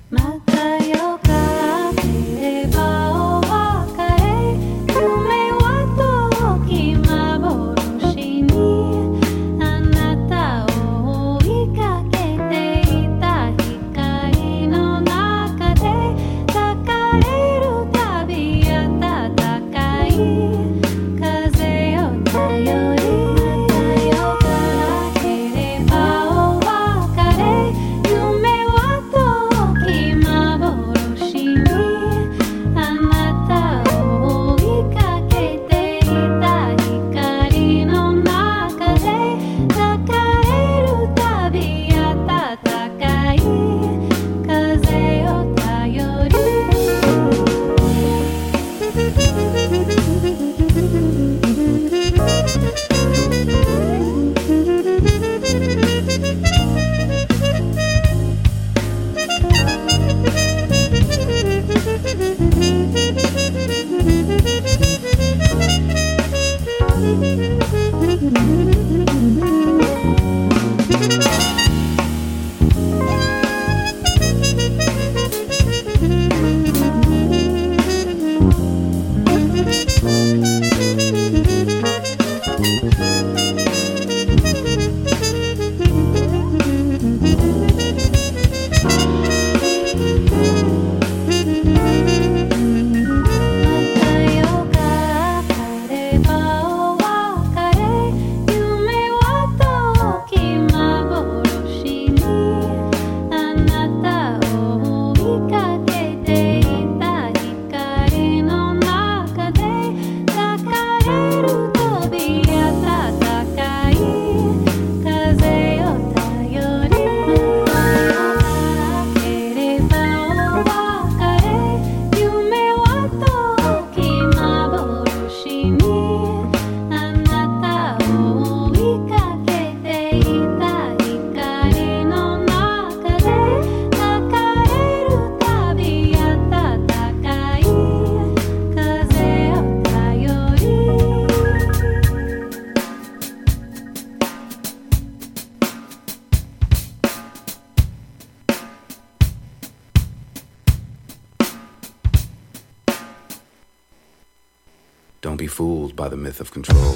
Don't be fooled by the myth of control.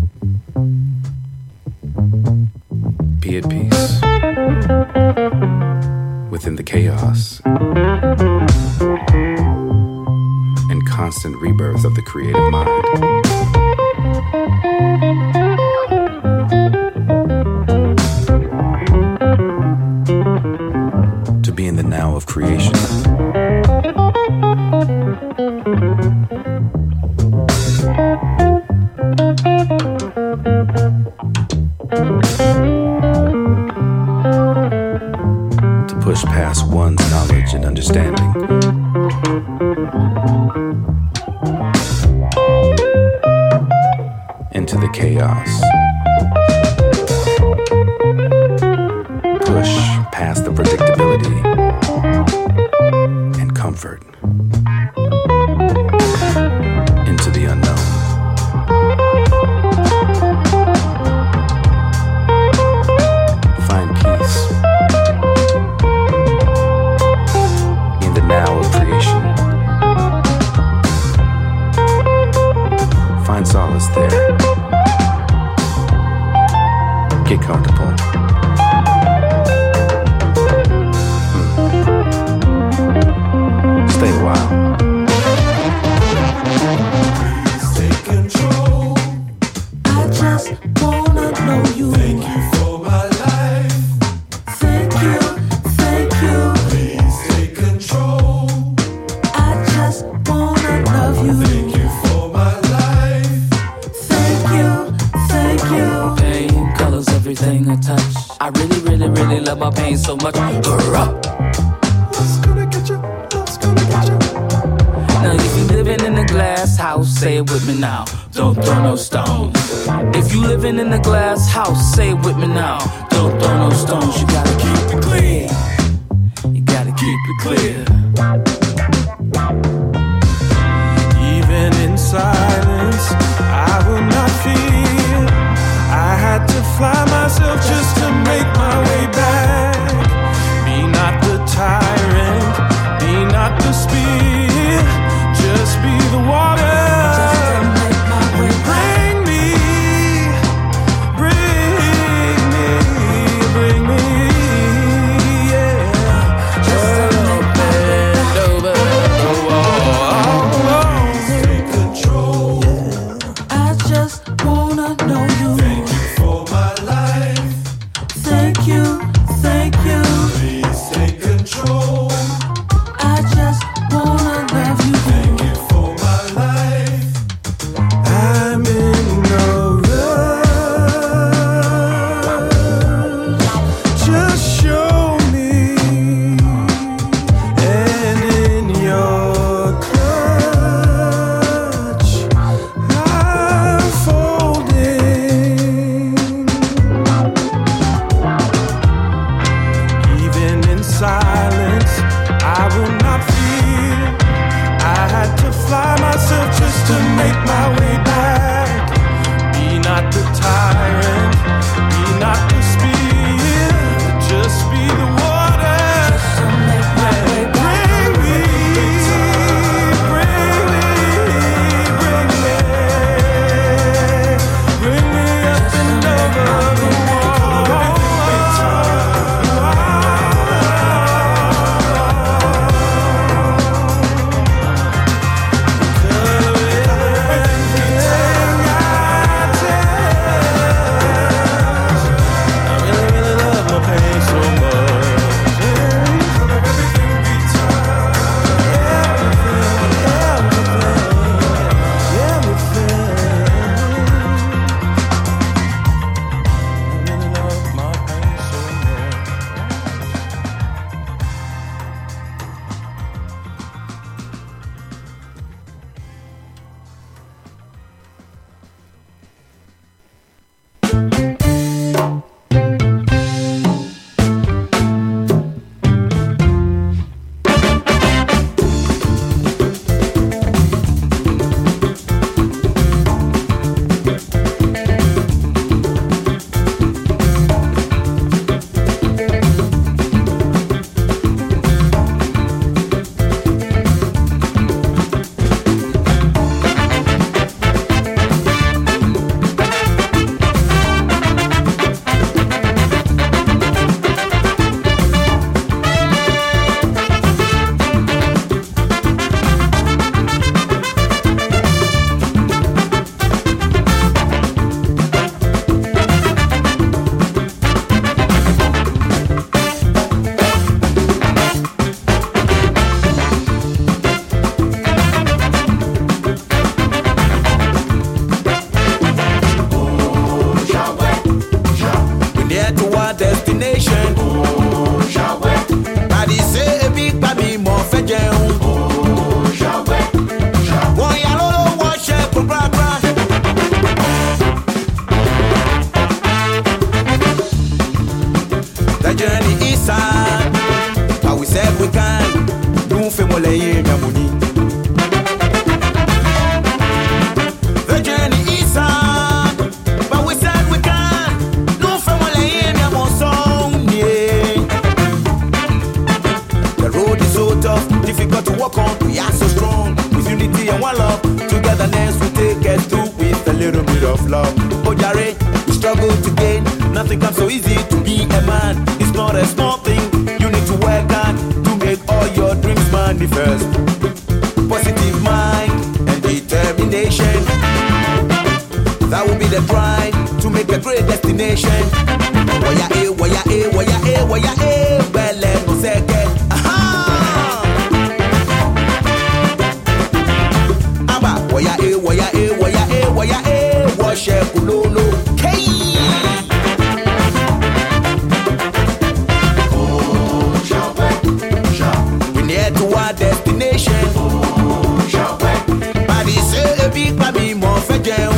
Be at peace within the chaos and constant rebirth of the creative mind. To be in the now of creation. To push past one's knowledge and understanding. Into the chaos. Push past the predictability and comfort. Into the unknown. Find peace in the now of creation. Find solace there. Get comfortable. Stay a while. Please take control. I just wanna know you. Thank you for my life. Thank you, thank you. Please take control. I just wanna love you. Thank you for my life. Thank you, thank you. Pain colors everything I touch. I really, really, really love my pain so much. Love's gonna get you. Love's gonna get you. Now if you living in a glass house, say it with me now. Don't throw no stones. If you living in a glass house, say it with me now. Don't throw no stones. You gotta keep it clean. You gotta keep it clear. Even in silence, I will not fear. I had to fly myself just to make my way back. Be not the tyrant of love. Oh Jare, we struggle to gain. Nothing comes so easy to be a man. It's not a small thing. You need to work hard to make all your dreams manifest. Positive mind and determination. That will be the drive to make a great destination. Waya eh, waya eh, waya eh, waya eh. Well, no second. Aha! Aba, waya eh, waya eh, waya eh, waya eh. Wash it, kulolo. Hey! We near to our destination. Body say a big baby more for jail.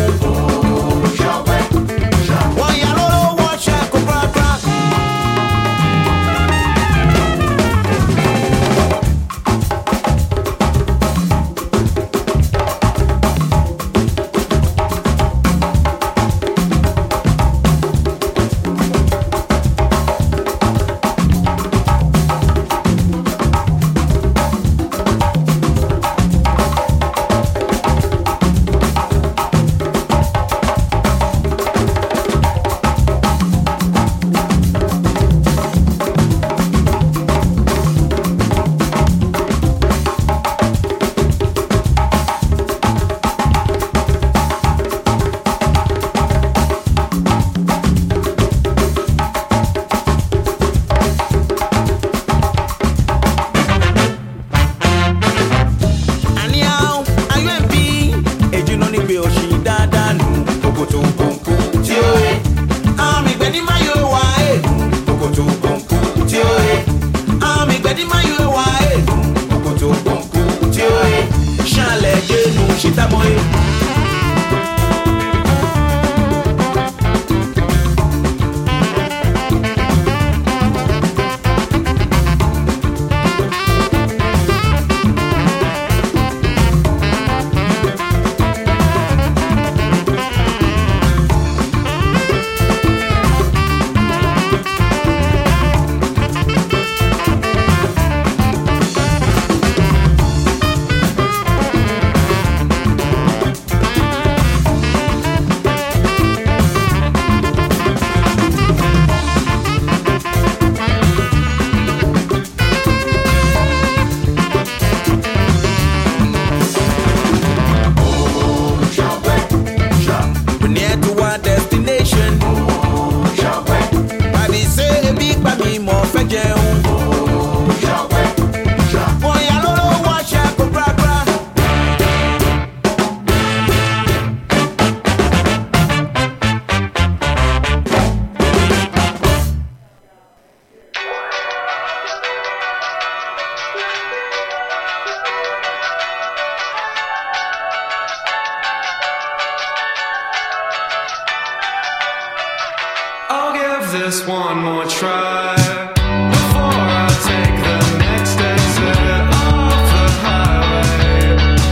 This one more try before I take the next exit off the highway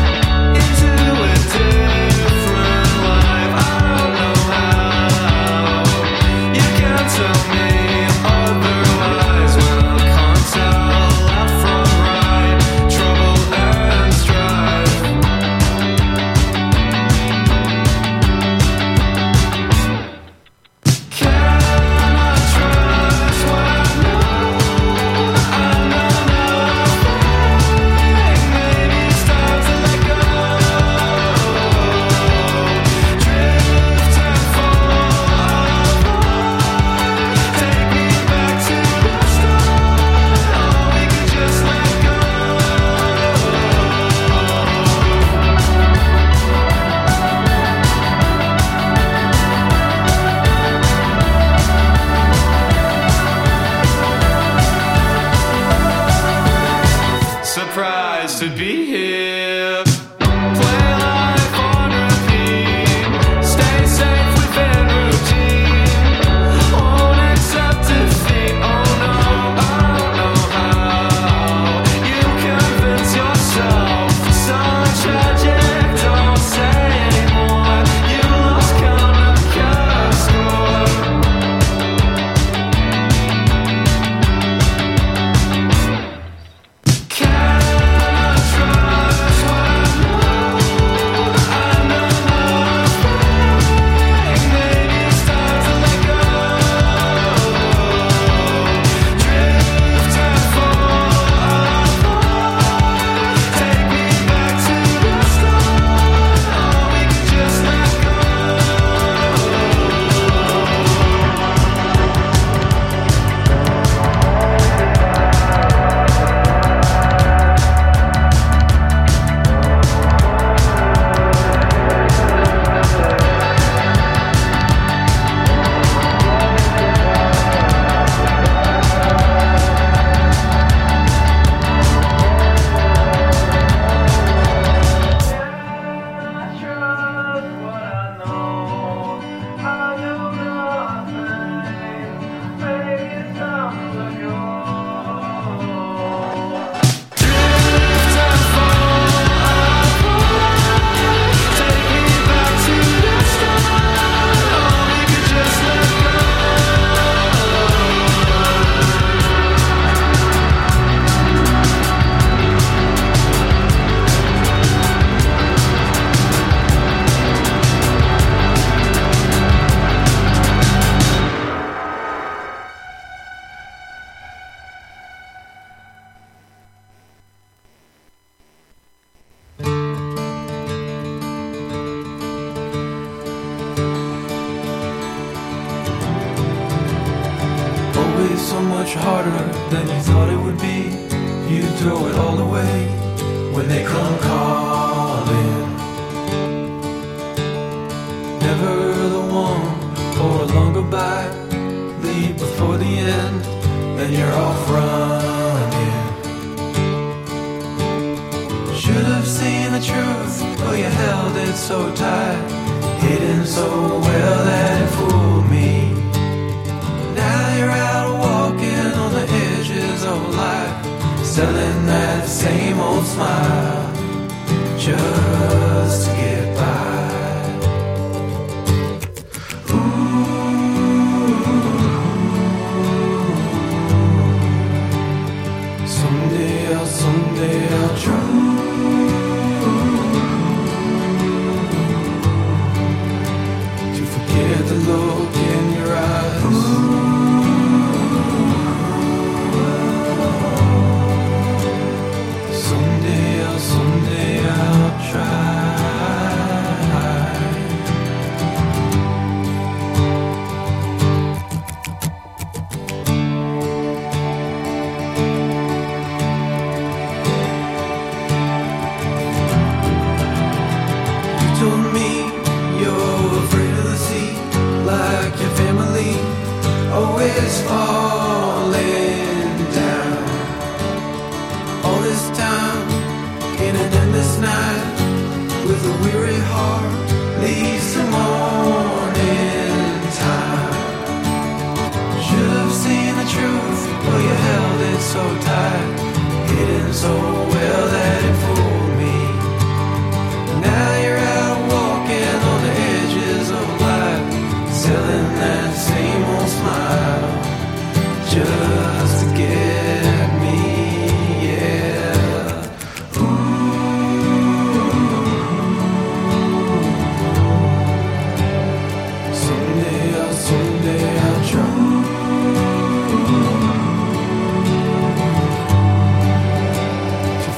into a different life. I don't know how. You can't tell me otherwise when I can't tell left from right, trouble and strife. Can I trust when much harder than you thought it would be. You throw it all away when they come calling. Never the one for a long goodbye. Leave before the end, then you're off running. Should have seen the truth, but you held it so tight, hidden so well that it fooled me. Now you're out walking on the edges of life, selling that same old smile just to get by. Someday I'll try to forget the look in your eyes. Someday I'll try. Told me you're afraid of the sea, like your family always falling down. All this time in an endless night, with a weary heart leaves the morning time. Should have seen the truth, but you held it so tight, hidden so well that it fooled me. Now you're out walking on the edges of life, selling that same old smile just to get me, yeah. Ooh. Someday I'll try to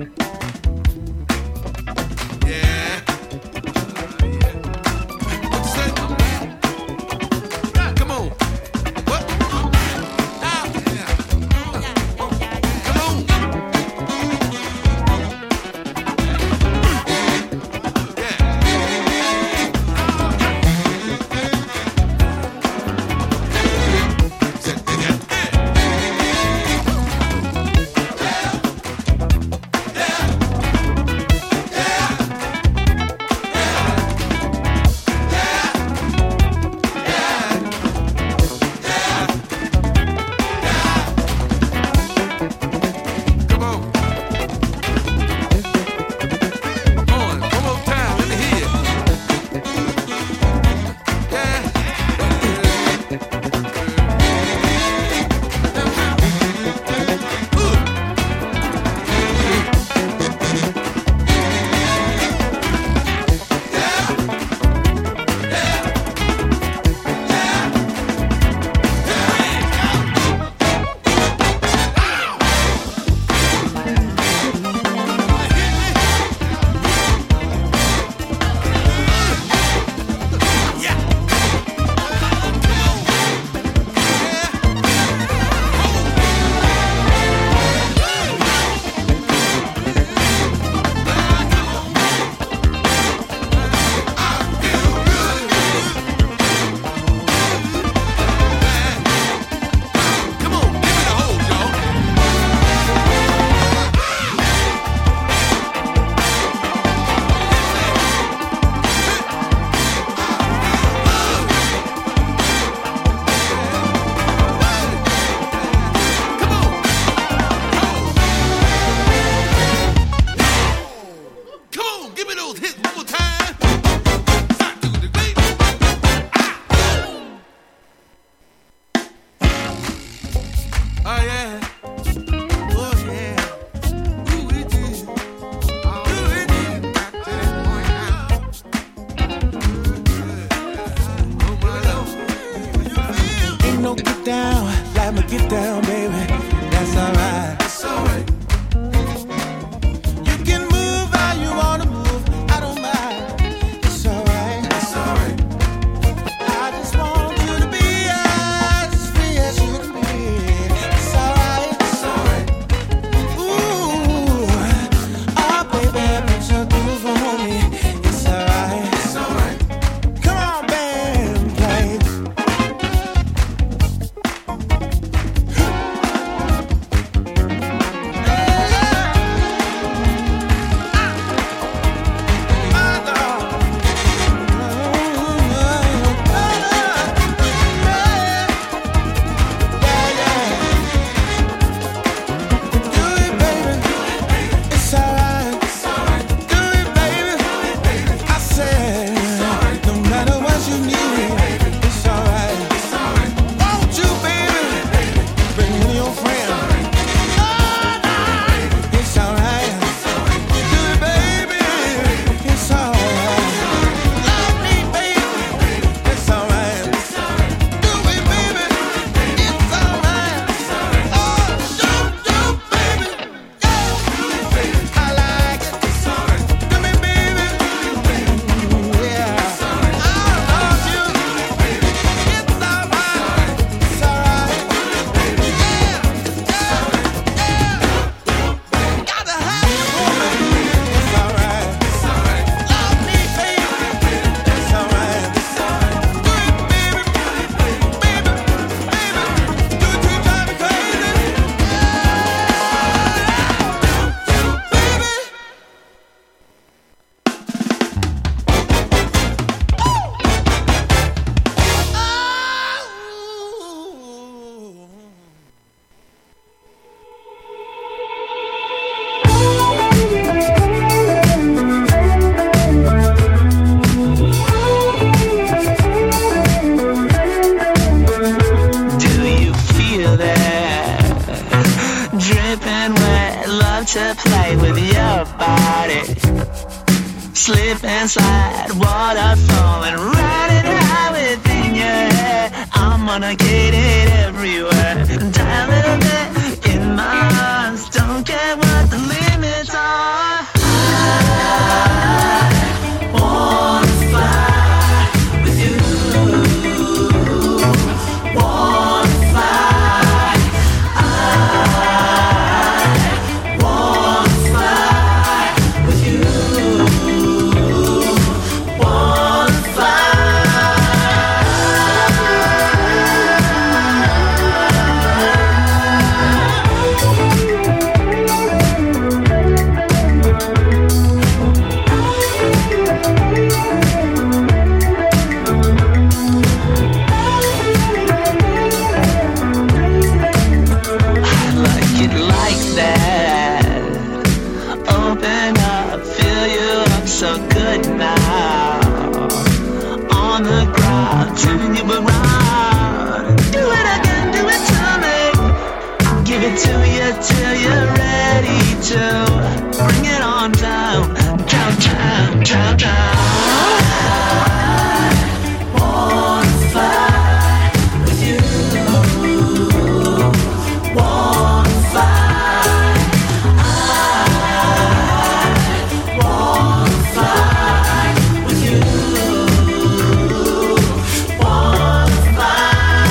to play with your body. Slip and slide, waterfall and ride it high within your head. I'm gonna get it everywhere. Die a little bit in my arms. Don't care what the limits are. turn you around. Do it again, do it to me. Give it to you till you're ready to bring it on down, down, down, down, down. I wanna fly with you. Wanna fly. I wanna fly with you. Wanna fly.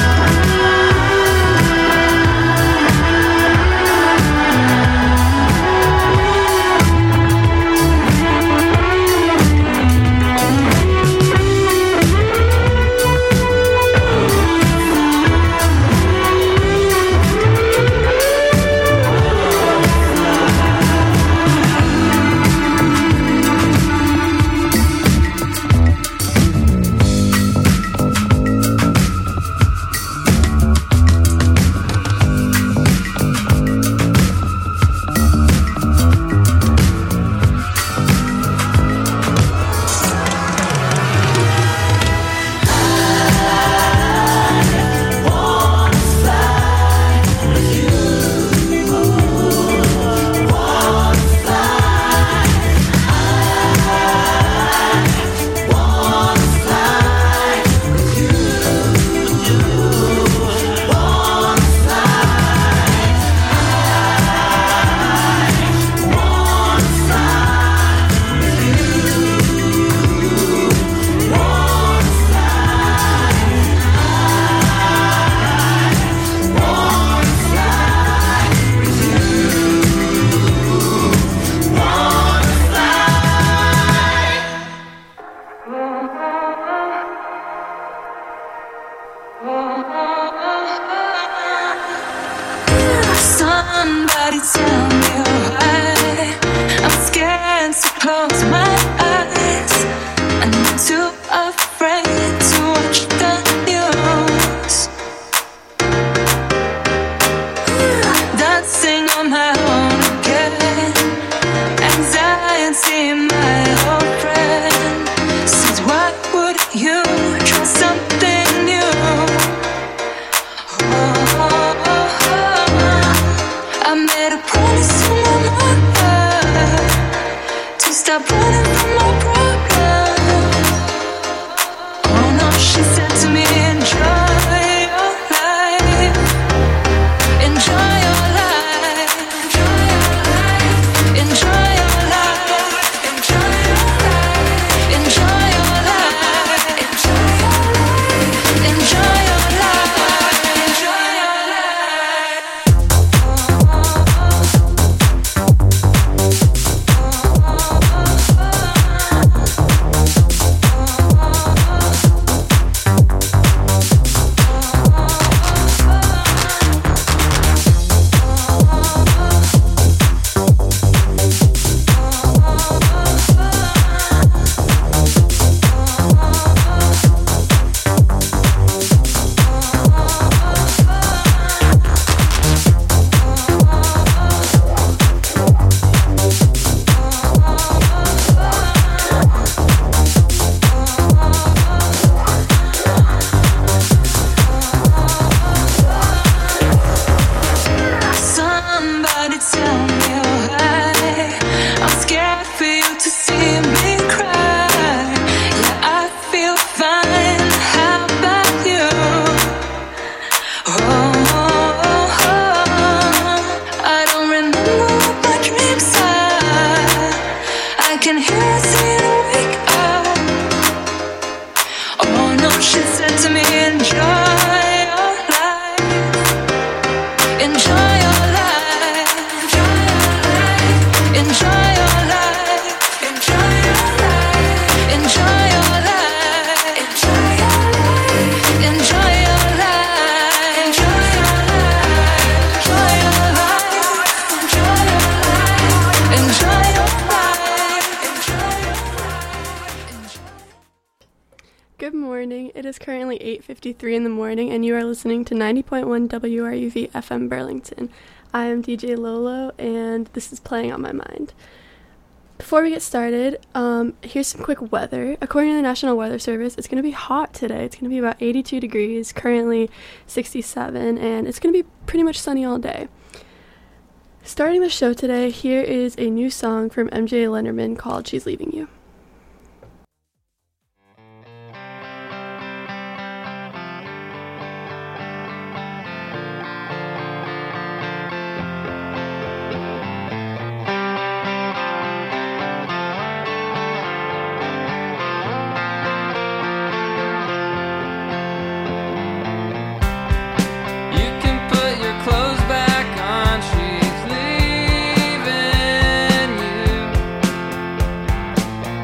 Somebody tell me why I'm scared to close my eyes. I'm too afraid to watch the news. Dancing on my own again. Anxiety, my old friend. Says, why would you try something new? I made a promise to my mother to stop running from my problems. Oh no, she said to me, enjoy your life. Enjoy your life. Enjoy your life. Enjoy your life. Enjoy your life. Enjoy your life. Enjoy your life. Enjoy your life. Somebody tell me why I'm scared for you to see me cry. Yeah, I feel fine. How about you? I don't remember what my dreams are. I can hear her saying wake up. Oh no, she said to me, enjoy your life. Enjoy your life. Enjoy your life. Enjoy your life. Enjoy your life. Enjoy your life. Enjoy your life. Enjoy your life. Enjoy your life. Enjoy your life. Enjoy your life. Good morning. It is currently 8:53 in the morning, and you are listening to 90.1 WRUV FM Burlington. I am DJ Lolo, and this is Playing on My Mind. before we get started, here's some quick weather. According to the National Weather Service, it's going to be hot today. It's going to be about 82 degrees, currently 67, and it's going to be pretty much sunny all day. Starting the show today, here is a new song from MJ Lenderman called She's Leaving You. She's leaving you.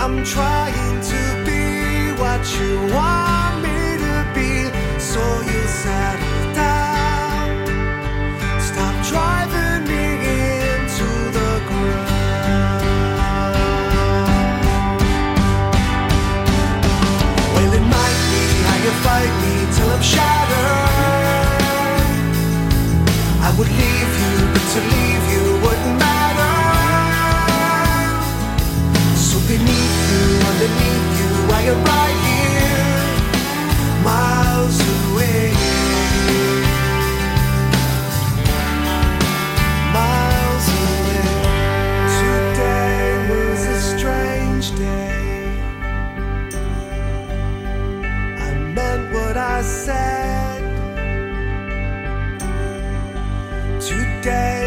I'm trying to be what you want me to be, so you settle down. Stop driving me into the ground. Well, it might be how you fight me till I'm shattered. I would leave you, but to leave you wouldn't matter. So beneath you, underneath you, I am right here, miles away, miles away. Today was a strange day. I meant what I said. Today